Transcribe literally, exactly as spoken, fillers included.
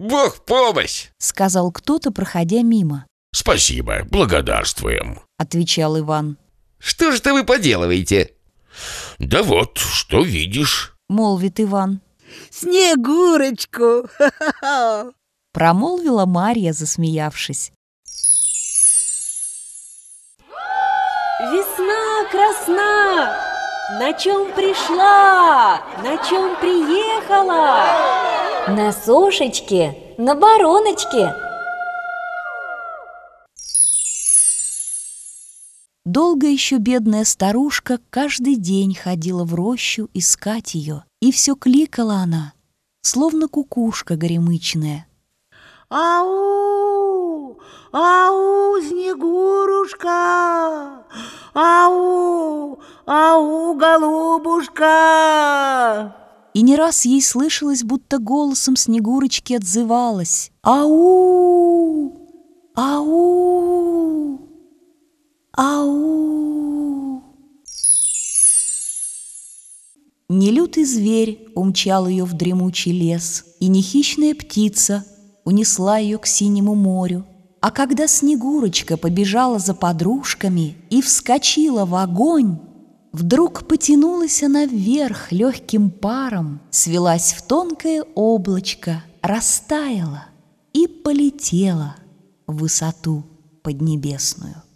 Бог в помощь!» — сказал кто-то, проходя мимо. «Спасибо, благодарствуем», — отвечал Иван. «Что же это вы поделываете?» «Да вот, что видишь», — молвит Иван. «Снегурочку!» — промолвила Марья, засмеявшись. Весна красна! На чем пришла? На чем приехала? На сошечке, на бароночке. Долго еще бедная старушка каждый день ходила в рощу искать ее, и все кликала она, словно кукушка горемычная. «Ау! Ау, Снегурушка! Ау! Ау, голубушка!» И не раз ей слышалось, будто голосом Снегурочки отзывалась: «Ау! Ау! Ау!» Не лютый зверь умчал ее в дремучий лес, и не хищная птица унесла ее к синему морю. А когда Снегурочка побежала за подружками и вскочила в огонь, вдруг потянулась она вверх легким паром, свелась в тонкое облачко, растаяла и полетела в высоту поднебесную.